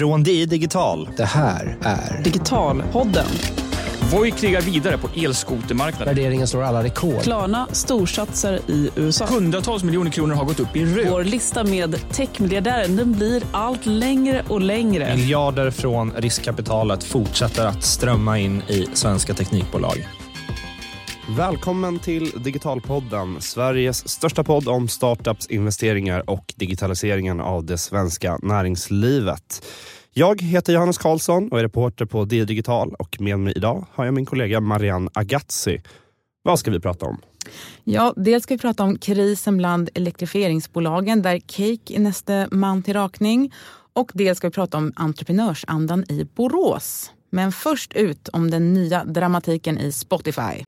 Från DI Digital. Det här är Digitalpodden. Voi krigar vidare på elskotermarknaden. Värderingen slår alla rekord. Klarna storsatsar i USA. Hundratals miljoner kronor har gått upp i rök. Vår lista med techmiljardärer, den blir allt längre och längre. Miljarder från riskkapitalet fortsätter att strömma in i svenska teknikbolag. Välkommen till Digitalpodden, Sveriges största podd om startups, investeringar och digitaliseringen av det svenska näringslivet. Jag heter Johannes Karlsson och är reporter på DI Digital, och med mig idag har jag min kollega Marianne Agazzi. Vad ska vi prata om? Ja, dels ska vi prata om krisen bland elektrifieringsbolagen där Cake är nästa man till rakning, och dels ska vi prata om entreprenörsandan i Borås. Men först ut om den nya dramatiken i Spotify.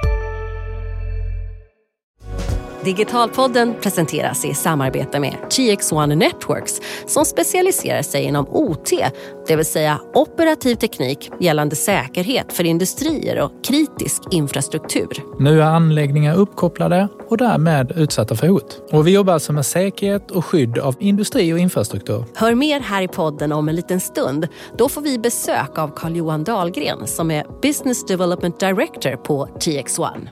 Digitalpodden presenteras i samarbete med TX1 Networks som specialiserar sig inom OT, det vill säga operativ teknik gällande säkerhet för industrier och kritisk infrastruktur. Nu är anläggningar uppkopplade och därmed utsatta för hot. Och vi jobbar alltså med säkerhet och skydd av industri och infrastruktur. Hör mer här i podden om en liten stund. Då får vi besök av Carl-Johan Dahlgren som är Business Development Director på TX1.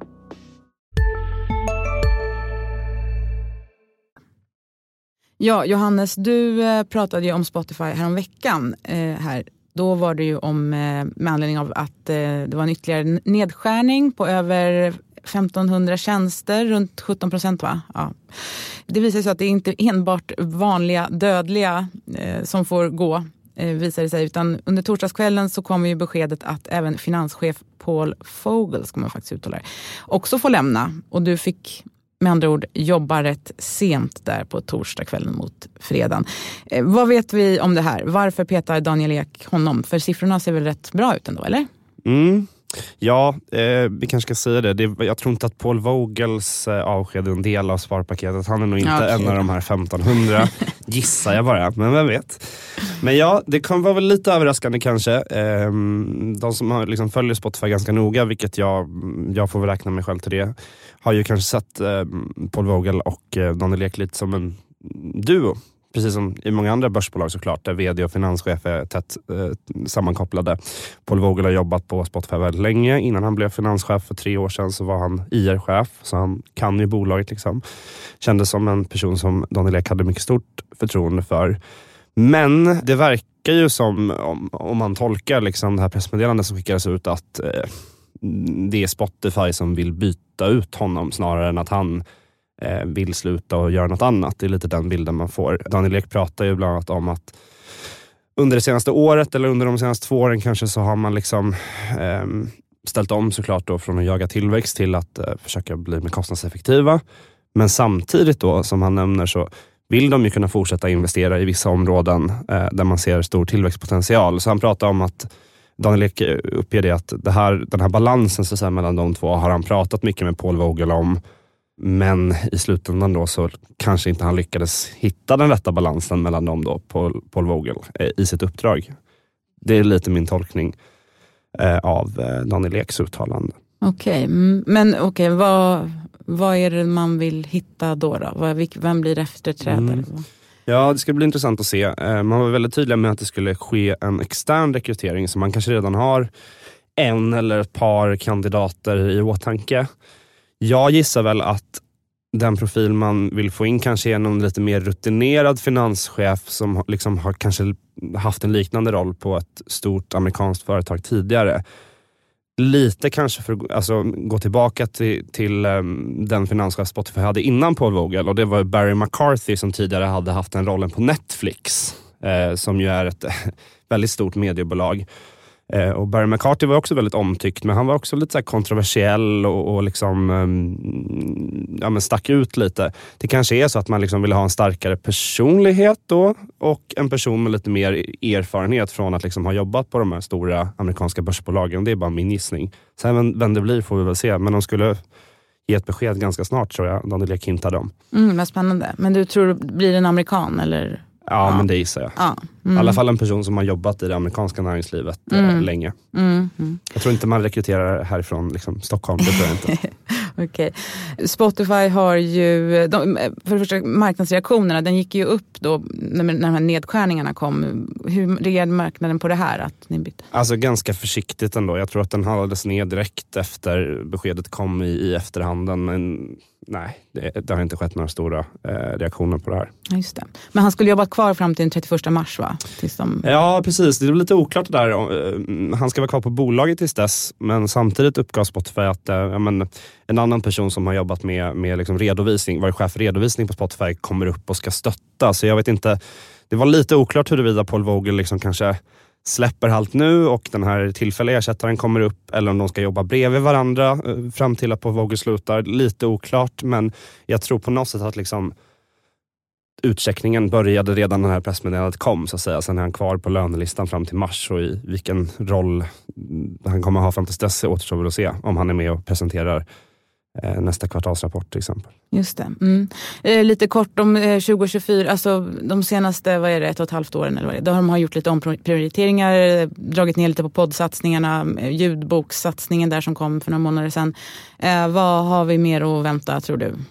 Ja, Johannes, du pratade ju om Spotify häromveckan här. Då var det ju om, med anledning av att det var en ytterligare nedskärning på över 1500 tjänster, runt 17%, va? Ja. Det visar sig att det är inte enbart vanliga dödliga som får gå, visar det sig, utan under torsdagskvällen så kom ju beskedet att även finanschef Paul Vogel, ska man faktiskt uttala det, också får lämna. Och du fick med andra ord jobba rätt sent där på torsdagskvällen mot fredagen. Vad vet vi om det här? Varför petar Daniel Ek honom? För siffrorna ser väl rätt bra ut ändå, eller? Ja, vi kanske ska säga det. Jag tror inte att Paul Vogels avsked är en del av sparpaketet. Han är nog inte en av de här 1500. Gissar jag bara, men vem vet. Men ja, det kan vara väl lite överraskande kanske. De som har liksom följer Spotify ganska noga, vilket jag får väl räkna mig själv till det, har ju kanske sett Paul Vogel och Daniel Ek lite som en duo. Precis som i många andra börsbolag såklart, där vd och finanschef är tätt sammankopplade. Paul Vogel har jobbat på Spotify väldigt länge. Innan han blev finanschef för 3 år sedan så var han IR-chef. Så han kan ju bolaget liksom. Kändes som en person som Daniel Ek hade mycket stort förtroende för. Men det verkar ju som, om man tolkar liksom det här pressmeddelandet som skickades ut, att det är Spotify som vill byta ut honom snarare än att han vill sluta och göra något annat. Det är lite den bilden man får. Daniel Ek pratar ju bland annat om att under det senaste året eller under de senaste 2 åren kanske så har man liksom ställt om såklart då från att jaga tillväxt till att försöka bli mer kostnadseffektiva. Men samtidigt då, som han nämner, så vill de ju kunna fortsätta investera i vissa områden där man ser stor tillväxtpotential. Så han pratar om att Daniel Ek uppger det att den här balansen så att säga, mellan de två har han pratat mycket med Paul Vogel om. Men i slutändan då så kanske inte han lyckades hitta den rätta balansen mellan dem då, Paul Vogel, i sitt uppdrag. Det är lite min tolkning av Daniel Eks uttalande. Okej, men vad är det man vill hitta då? Vem blir efterträdare? Ja, det ska bli intressant att se. Man var väldigt tydlig med att det skulle ske en extern rekrytering, så man kanske redan har en eller ett par kandidater i åtanke. Jag gissar väl att den profil man vill få in kanske är någon lite mer rutinerad finanschef som liksom har kanske haft en liknande roll på ett stort amerikanskt företag tidigare. Lite kanske för att gå tillbaka till den finanschef Spotify hade innan Paul Vogel, och det var Barry McCarthy som tidigare hade haft den rollen på Netflix, som ju är ett väldigt stort mediebolag. Och Barry McCarthy var också väldigt omtyckt, men han var också lite så här kontroversiell och liksom men stack ut lite. Det kanske är så att man liksom vill ha en starkare personlighet då, och en person med lite mer erfarenhet från att liksom ha jobbat på de här stora amerikanska börsbolagen. Det är bara min gissning. Sen vem det blir får vi väl se, men de skulle ge ett besked ganska snart, tror jag. Daniel Ek hintade om. Vad spännande. Men du tror det blir en amerikan eller? Ja, men det gissar jag. Ja. I alla fall en person som har jobbat i det amerikanska näringslivet länge. Jag tror inte man rekryterar härifrån liksom, Stockholm, det tror jag inte. Okej. Spotify har ju, för det första marknadsreaktionerna, den gick ju upp då när de här nedskärningarna kom. Hur reagerade marknaden på det här att ni bytte? Alltså ganska försiktigt ändå. Jag tror att den halades ner direkt efter beskedet kom i efterhanden. Men nej, det har inte skett några stora reaktioner på det här. Just det. Men han skulle jobba kvar fram till den 31 mars va? Ja, precis. Det är lite oklart det där. Han ska vara kvar på bolaget tills dess. Men samtidigt uppgav Spotify att en annan person som har jobbat med liksom redovisning, varit chef för redovisning på Spotify, kommer upp och ska stötta. Så jag vet inte, det var lite oklart huruvida Paul Vogel liksom kanske släpper allt nu och den här tillfälliga ersättaren kommer upp, eller om de ska jobba bredvid varandra fram till att Paul Vogel slutar. Lite oklart, men jag tror på något sätt att liksom utcheckningen började redan när det här pressmeddelandet kom, så att säga. Sen är han kvar på lönelistan fram till mars, och i vilken roll han kommer ha fram till dess återstår väl att se, om han är med och presenterar nästa kvartalsrapport till exempel. Just det. Lite kort om 2024, alltså de senaste 1,5 åren eller vad det är, då har de gjort lite omprioriteringar, dragit ner lite på poddsatsningarna, ljudbokssatsningen där som kom för några månader sedan. Vad har vi mer att vänta, tror du?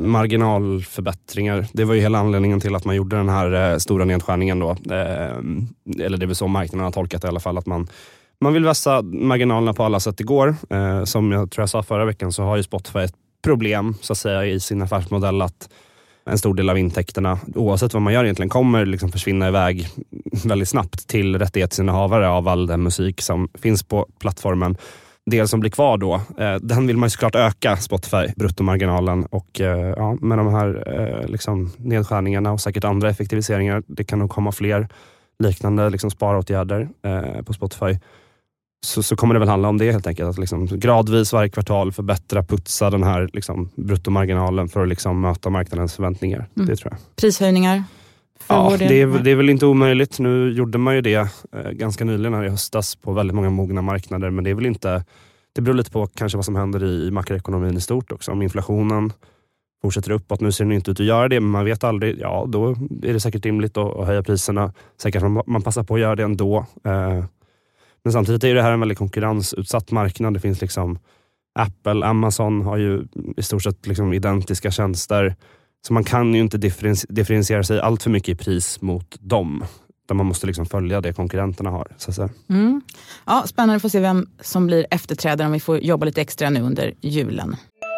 Marginalförbättringar. Det var ju hela anledningen till att man gjorde den här stora nedskärningen då. Eller det är väl så marknaden har tolkat i alla fall, att man vill vässa marginalerna på alla sätt igår. Som jag tror jag sa förra veckan, så har ju Spotify ett problem så att säga i sin affärsmodell, att en stor del av intäkterna, oavsett vad man gör egentligen, kommer liksom försvinna iväg väldigt snabbt till rättighetsinnehavare av all den musik som finns på plattformen. Det som blir kvar då, den vill man ju såklart öka, Spotify, bruttomarginalen, och med de här liksom nedskärningarna och säkert andra effektiviseringar, det kan nog komma fler liknande liksom sparåtgärder på Spotify. Så kommer det väl handla om det helt enkelt, att liksom gradvis varje kvartal putsa den här liksom bruttomarginalen för att liksom möta marknadens förväntningar. Det tror jag. Prishöjningar? Ja, det är väl inte omöjligt. Nu gjorde man ju det ganska nyligen här i höstas på väldigt många mogna marknader, men det är väl inte, det beror lite på kanske vad som händer i makroekonomin i stort också. Om inflationen fortsätter uppåt, nu ser det inte ut att göra det, men man vet aldrig, då är det säkert rimligt att höja priserna. Säkert man passar på att göra det ändå. Men samtidigt är det här en väldigt konkurrensutsatt marknad. Det finns liksom Apple, Amazon har ju i stort sett liksom identiska tjänster. Så man kan ju inte differentiera sig allt för mycket i pris mot dem. Där man måste liksom följa det konkurrenterna har. Så att säga. Ja, spännande att få se vem som blir efterträdare om vi får jobba lite extra nu under julen.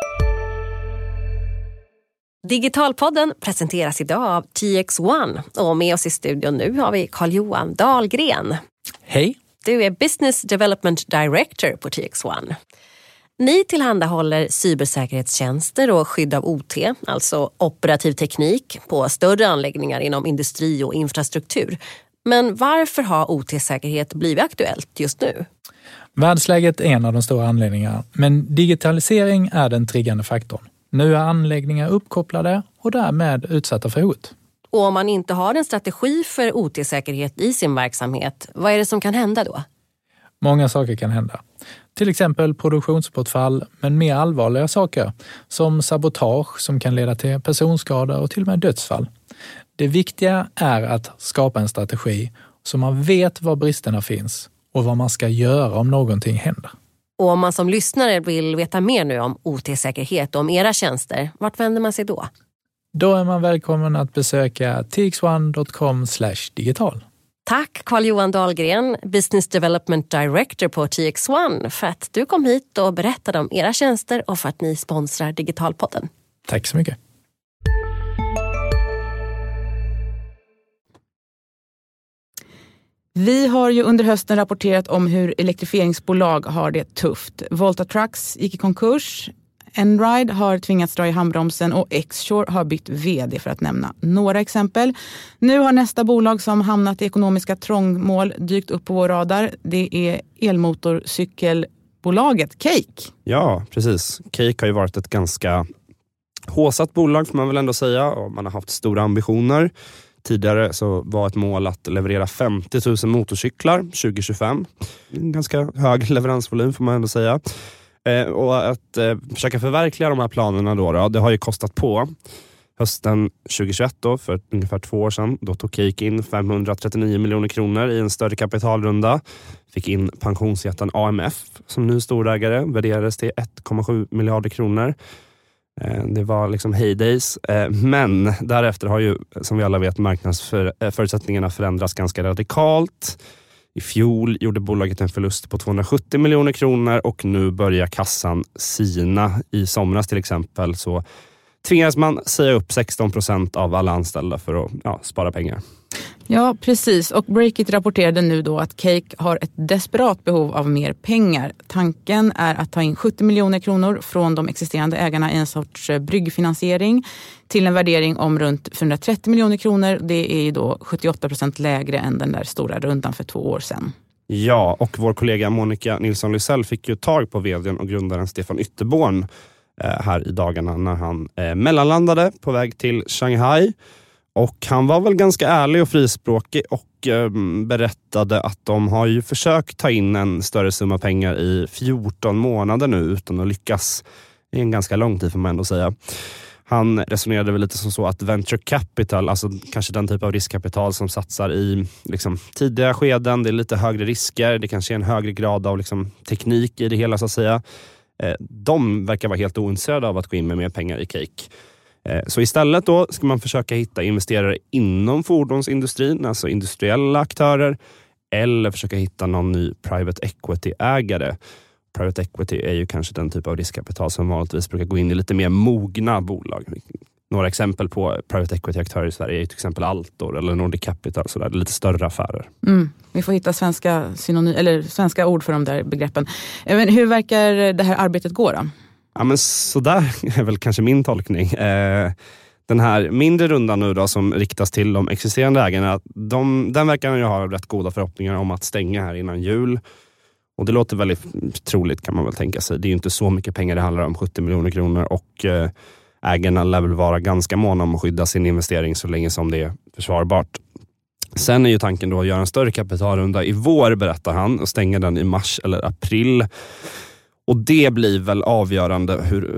Digitalpodden presenteras idag av TX1. Och med oss i studion nu har vi Carl-Johan Dahlgren. Hej! Du är Business Development Director på TX1. Ni tillhandahåller cybersäkerhetstjänster och skydd av OT, alltså operativ teknik, på större anläggningar inom industri och infrastruktur. Men varför har OT-säkerhet blivit aktuellt just nu? Världsläget är en av de stora anledningarna, men digitalisering är den triggande faktorn. Nu är anläggningar uppkopplade och därmed utsatta för hot. Och om man inte har en strategi för OT-säkerhet i sin verksamhet, vad är det som kan hända då? Många saker kan hända. Till exempel produktionsbortfall, men mer allvarliga saker som sabotage som kan leda till personskador och till och med dödsfall. Det viktiga är att skapa en strategi så man vet var bristerna finns och vad man ska göra om någonting händer. Och om man som lyssnare vill veta mer nu om OT-säkerhet och om era tjänster, vart vänder man sig då? Då är man välkommen att besöka tx1.com/digital. Tack Carl-Johan Dahlgren, Business Development Director på TX1, för att du kom hit och berättade om era tjänster och för att ni sponsrar Digitalpodden. Tack så mycket. Vi har ju under hösten rapporterat om hur elektrifieringsbolag har det tufft. Volta Trucks gick i konkurs. Enride har tvingats dra i handbromsen och Xshore har bytt vd, för att nämna några exempel. Nu har nästa bolag som hamnat i ekonomiska trångmål dykt upp på vår radar. Det är elmotorcykelbolaget Cake. Ja, precis. Cake har ju varit ett ganska håsat bolag får man väl ändå säga, och man har haft stora ambitioner. Tidigare så var ett mål att leverera 50 000 motorcyklar 2025. En ganska hög leveransvolym får man ändå säga. Och att försöka förverkliga de här planerna då, det har ju kostat på. Hösten 2021 då, för ungefär 2 år sedan, då tog Cake in 539 miljoner kronor i en större kapitalrunda. Fick in pensionsjätten AMF som ny storägare, värderades till 1,7 miljarder kronor. Det var liksom heydays. Men därefter har ju, som vi alla vet, marknadsförutsättningarna förändrats ganska radikalt. I fjol gjorde bolaget en förlust på 270 miljoner kronor och nu börjar kassan sina. I somras till exempel så tvingades man säga upp 16% av alla anställda för att spara pengar. Ja, precis. Och Breakit rapporterade nu då att Cake har ett desperat behov av mer pengar. Tanken är att ta in 70 miljoner kronor från de existerande ägarna i en sorts bryggfinansiering till en värdering om runt 430 miljoner kronor. Det är ju då 78% lägre än den där stora rundan för 2 år sedan. Ja, och vår kollega Monica Nilsson Lysell fick ju tag på vdn och grundaren Stefan Ytterborn här i dagarna när han mellanlandade på väg till Shanghai. Och han var väl ganska ärlig och frispråkig och berättade att de har ju försökt ta in en större summa pengar i 14 månader nu utan att lyckas. Det är en ganska lång tid får man ändå säga. Han resonerade väl lite som så att venture capital, alltså kanske den typ av riskkapital som satsar i liksom tidiga skeden, det är lite högre risker, det kanske är en högre grad av liksom teknik i det hela så att säga. De verkar vara helt ointresserade av att gå in med mer pengar i Cake. Så istället då ska man försöka hitta investerare inom fordonsindustrin, alltså industriella aktörer, eller försöka hitta någon ny private equity-ägare. Private equity är ju kanske den typ av riskkapital som vanligtvis brukar gå in i lite mer mogna bolag. Några exempel på private equity-aktörer i Sverige är till exempel Altor eller Nordic Capital, så där, lite större affärer. Vi får hitta svenska ord för de där begreppen. Men hur verkar det här arbetet gå då? Ja, men så där är väl kanske min tolkning. Den här mindre rundan nu då som riktas till de existerande ägarna, den verkar ju ha rätt goda förhoppningar om att stänga här innan jul. Och det låter väldigt troligt kan man väl tänka sig. Det är ju inte så mycket pengar det handlar om, 70 miljoner kronor, och ägarna lär väl vara ganska måna om att skydda sin investering så länge som det är försvarbart. Sen är ju tanken då att göra en större kapitalrunda i vår, berättar han, och stänga den i mars eller april. Och det blir väl avgörande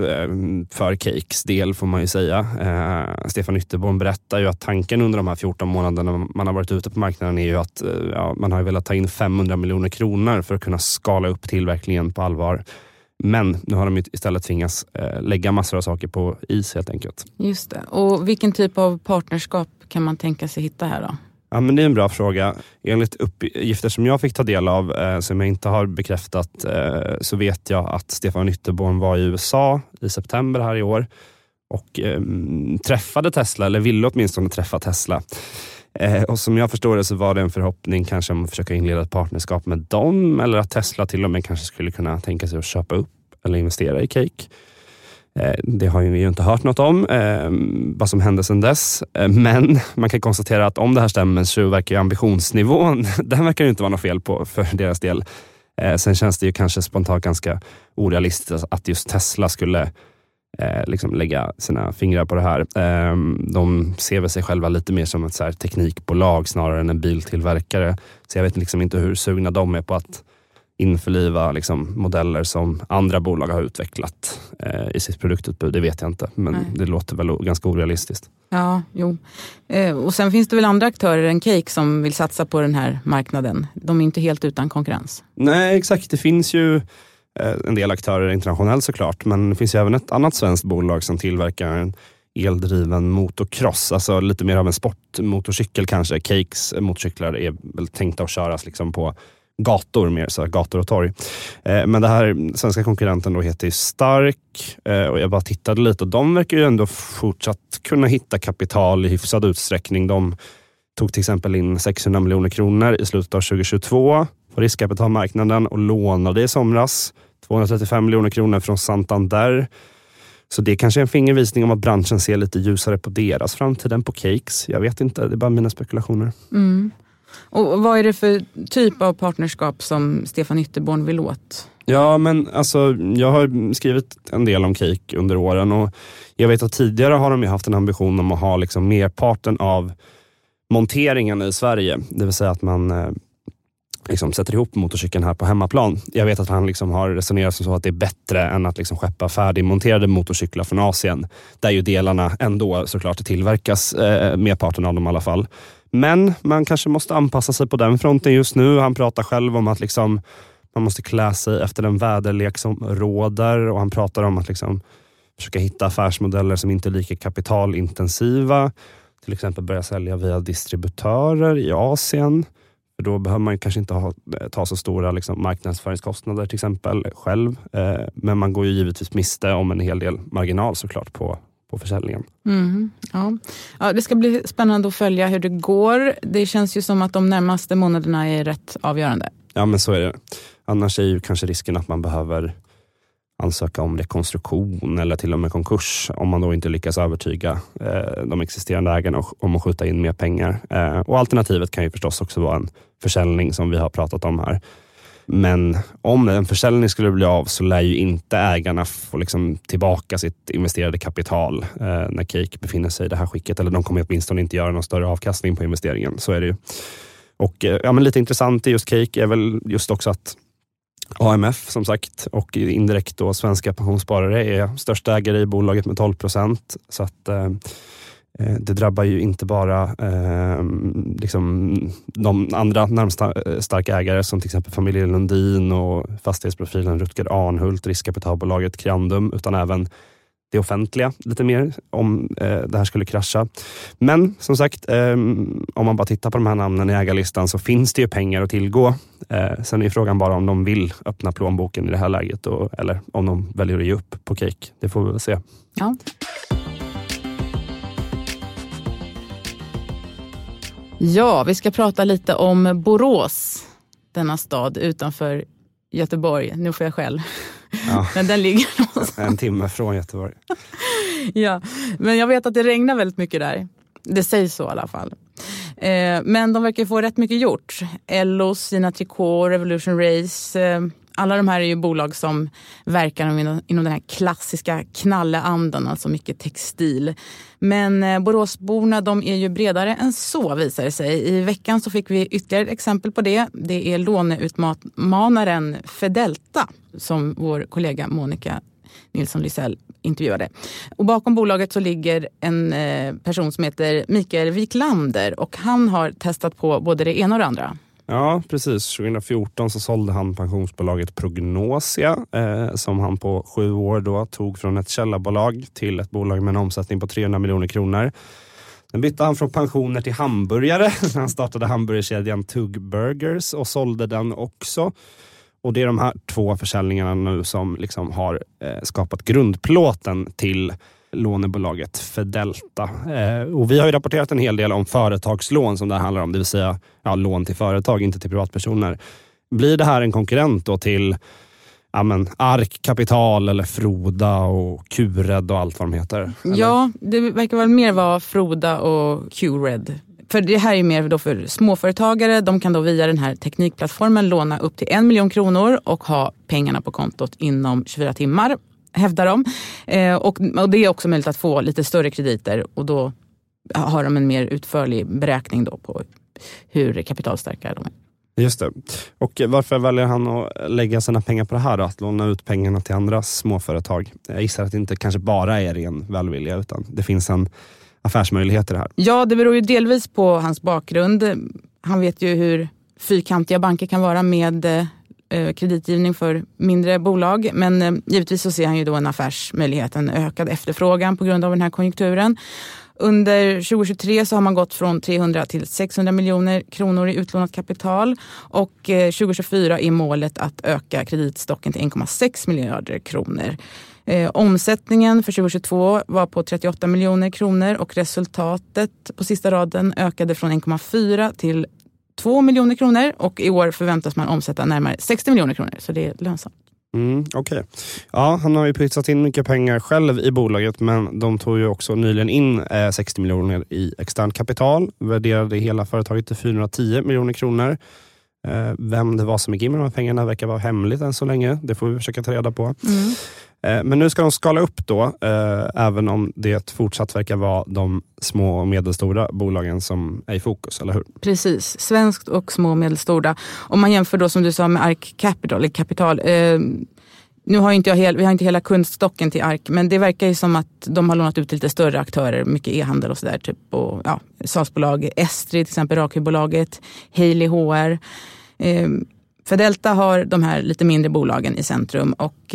för Cakes del får man ju säga. Stefan Ytterborn berättar ju att tanken under de här 14 månaderna man har varit ute på marknaden är ju att man har velat ta in 500 miljoner kronor för att kunna skala upp tillverkningen på allvar. Men nu har de ju istället tvingats lägga massor av saker på is helt enkelt. Just det. Och vilken typ av partnerskap kan man tänka sig hitta här då? Ja, men det är en bra fråga. Enligt uppgifter som jag fick ta del av, som jag inte har bekräftat, så vet jag att Stefan Ytterborn var i USA i september här i år och träffade Tesla, eller ville åtminstone träffa Tesla. Och som jag förstår det så var det en förhoppning kanske om att försöka inleda ett partnerskap med dem, eller att Tesla till och med kanske skulle kunna tänka sig att köpa upp eller investera i Cake. Det har vi ju inte hört något om vad som hände sedan dess, men man kan konstatera att om det här stämmer så verkar ju ambitionsnivån, den verkar ju inte vara något fel på för deras del. Sen känns det ju kanske spontant ganska orealistiskt att just Tesla skulle liksom lägga sina fingrar på det här. De ser väl sig själva lite mer som ett så här teknikbolag snarare än en biltillverkare, så jag vet liksom inte hur sugna de är på att införliva liksom modeller som andra bolag har utvecklat i sitt produktutbud, det vet jag inte. Men det låter väl ganska orealistiskt. Ja, jo. Och sen finns det väl andra aktörer än Cake som vill satsa på den här marknaden. De är inte helt utan konkurrens. Nej, exakt. Det finns ju en del aktörer internationellt såklart, men det finns ju även ett annat svenskt bolag som tillverkar en eldriven motocross, alltså lite mer av en sportmotorcykel kanske. Cakes motorcyklar är väl tänkta att köras liksom på gator mer, så gator och torg. Men det här svenska konkurrenten då heter ju Stark, och jag bara tittade lite och de verkar ju ändå fortsatt kunna hitta kapital i hyfsad utsträckning. De tog till exempel in 600 miljoner kronor i slutet av 2022 på riskkapitalmarknaden och lånade i somras 235 miljoner kronor från Santander. Så det kanske är en fingervisning om att branschen ser lite ljusare på deras framtid än på Cakes. Jag vet inte, det är bara mina spekulationer. Och vad är det för typ av partnerskap som Stefan Ytterborn vill åt? Ja, men alltså jag har skrivit en del om Cake under åren och jag vet att tidigare har de ju haft en ambition om att ha liksom merparten av monteringen i Sverige. Det vill säga att man liksom sätter ihop motorcykeln här på hemmaplan. Jag vet att han liksom har resonerat som så att det är bättre än att liksom skeppa färdigmonterade motorcyklar från Asien. Där ju delarna ändå såklart tillverkas, merparten av dem i alla fall. Men man kanske måste anpassa sig på den fronten just nu. Han pratar själv om att liksom, man måste klä sig efter den väderlek som råder. Och han pratar om att liksom försöka hitta affärsmodeller som inte är lika kapitalintensiva. Till exempel börja sälja via distributörer i Asien. För då behöver man kanske inte ta så stora liksom, marknadsföringskostnader till exempel själv. Men man går ju givetvis miste om en hel del marginal såklart på försäljningen. Ja, det ska bli spännande att följa hur det går. Det känns ju som att de närmaste månaderna är rätt avgörande. Ja, men så är det. Annars är ju kanske risken att man behöver ansöka om rekonstruktion eller till och med konkurs om man då inte lyckas övertyga de existerande ägarna om att skjuta in mer pengar. Och alternativet kan ju förstås också vara en försäljning som vi har pratat om här. Men om en försäljning skulle bli av så lär ju inte ägarna få liksom tillbaka sitt investerade kapital när Cake befinner sig i det här skicket. Eller de kommer åtminstone inte göra någon större avkastning på investeringen. Så är det ju. Och ja, men lite intressant i just Cake är väl just också att AMF som sagt och indirekt då svenska pensionssparare är största ägare i bolaget med 12%. Så att det drabbar ju inte bara liksom de andra närmsta starka ägare som till exempel familjen Lundin och fastighetsprofilen Rutger Arnhult, riskkapitalbolaget Crandum, utan även det offentliga lite mer om det här skulle krascha. Men som sagt, om man bara tittar på de här namnen i ägarlistan så finns det ju pengar att tillgå. Sen är frågan bara om de vill öppna plånboken i det här läget eller om de väljer att ge upp på Cake. Det får vi väl se. Ja. Ja, vi ska prata lite om Borås, denna stad utanför Göteborg. Nu får jag själv. Ja. Men den ligger någonstans. En timme från Göteborg. Ja, men jag vet att det regnar väldigt mycket där. Det sägs så i alla fall. Men de verkar få rätt mycket gjort. Ellos, Sina Tricot, Revolution Race. Alla de här är ju bolag som verkar inom den här klassiska knalleandan, alltså mycket textil. Men Boråsborna, de är ju bredare än så visar det sig. I veckan så fick vi ytterligare ett exempel på det. Det är låneutmanaren Fedelta som vår kollega Monica Nilsson Lysell intervjuade. Och bakom bolaget så ligger en person som heter Mikael Wiklander och han har testat på både det ena och det andra. Ja, precis. 2014 så sålde han pensionsbolaget Prognosia som han på 7 år då tog från ett källarbolag till ett bolag med en omsättning på 300 miljoner kronor. Sen bytte han från pensioner till hamburgare. Han startade hamburgerkedjan Tug Burgers och sålde den också. Och det är de här 2 försäljningarna nu som liksom har skapat grundplåten till lånebolaget Fedelta. Och vi har ju rapporterat en hel del om företagslån som det handlar om, det vill säga lån till företag, inte till privatpersoner. Blir det här en konkurrent då till Ark Kapital eller Froda och Q-Red och allt vad de heter? Eller? Ja, det verkar väl mer vara Froda och Q-Red. För det här är mer då för småföretagare. De kan då via den här teknikplattformen låna upp till 1 miljon kronor och ha pengarna på kontot inom 24 timmar. Hävdar de. Och det är också möjligt att få lite större krediter och då har de en mer utförlig beräkning då på hur kapitalstarka de är. Just det. Och varför väljer han att lägga sina pengar på det här då? Att låna ut pengarna till andra småföretag? Jag gissar att det inte kanske bara är ren välvilja utan det finns en affärsmöjlighet i det här. Ja, det beror ju delvis på hans bakgrund. Han vet ju hur fyrkantiga banker kan vara med kreditgivning för mindre bolag. Men givetvis så ser han ju då en affärsmöjlighet, en ökad efterfrågan på grund av den här konjunkturen. Under 2023 så har man gått från 300 till 600 miljoner kronor i utlånat kapital. Och 2024 är målet att öka kreditstocken till 1,6 miljarder kronor. Omsättningen för 2022 var på 38 miljoner kronor och resultatet på sista raden ökade från 1,4 till 2 miljoner kronor och i år förväntas man omsätta närmare 60 miljoner kronor, så det är lönsamt. Okej. Ja, han har ju pytsat in mycket pengar själv i bolaget, men de tog ju också nyligen in 60 miljoner i externt kapital, värderade hela företaget till 410 miljoner kronor. Vem det var som gick in med de här pengarna verkar vara hemligt än så länge. Det får vi försöka ta reda på. Men nu ska de skala upp då, även om det fortsatt verkar vara de små och medelstora bolagen som är i fokus, eller hur? Precis, svenskt och små och medelstora. Om man jämför då som du sa med Ark Kapital. Nu har vi har inte hela kundstocken till Ark, men det verkar ju som att de har lånat ut till lite större aktörer, mycket e-handel och sådär, typ och SaaS-bolag, Estri till exempel, Rakybolaget, Haley HR. För Delta har de här lite mindre bolagen i centrum och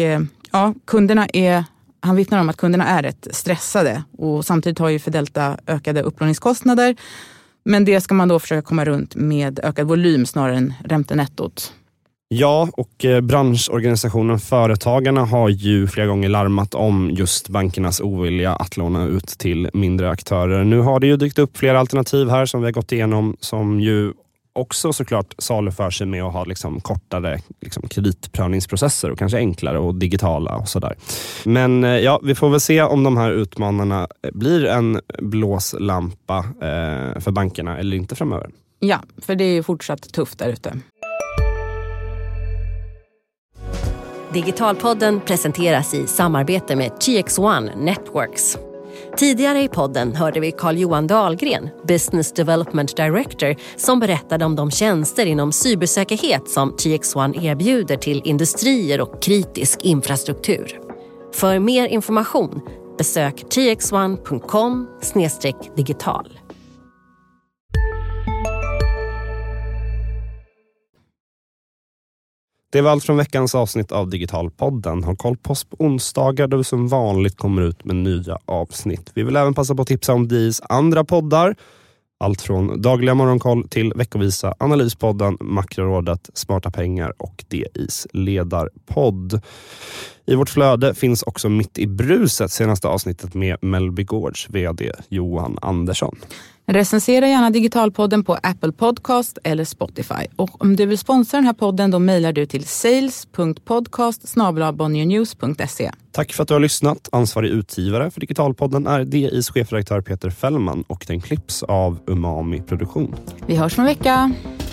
han vittnar om att kunderna är rätt stressade och samtidigt har ju för Delta ökade upplåningskostnader, men det ska man då försöka komma runt med ökad volym snarare än räntenettot. Ja, och branschorganisationen Företagarna har ju flera gånger larmat om just bankernas ovilja att låna ut till mindre aktörer. Nu har det ju dykt upp flera alternativ här som vi har gått igenom, som ju också såklart saluför sig med att ha liksom kortare kreditprövningsprocesser och kanske enklare och digitala och sådär. Men vi får väl se om de här utmanarna blir en blåslampa för bankerna eller inte framöver. Ja, för det är ju fortsatt tufft där ute. Digitalpodden presenteras i samarbete med TX1 Networks. Tidigare i podden hörde vi Carl-Johan Dahlgren, Business Development Director, som berättade om de tjänster inom cybersäkerhet som TX1 erbjuder till industrier och kritisk infrastruktur. För mer information, besök tx1.com/digital. Det var allt från veckans avsnitt av Digitalpodden. Håll koll på oss på onsdagar då vi som vanligt kommer ut med nya avsnitt. Vi vill även passa på att tipsa om DIs andra poddar. Allt från Dagliga morgonkoll till veckovisa Analyspodden, Makrorådet, Smarta pengar och DIs ledarpodd. I vårt flöde finns också Mitt i bruset senaste avsnittet med Mellby Gårds vd Johan Andersson. Recensera gärna Digitalpodden på Apple Podcast eller Spotify. Och om du vill sponsra den här podden, då mejlar du till sales.podcast@bonnier.se. Tack för att du har lyssnat. Ansvarig utgivare för Digitalpodden är DIs chefredaktör Peter Fällman och den klipps av Umami Produktion. Vi hörs om en vecka.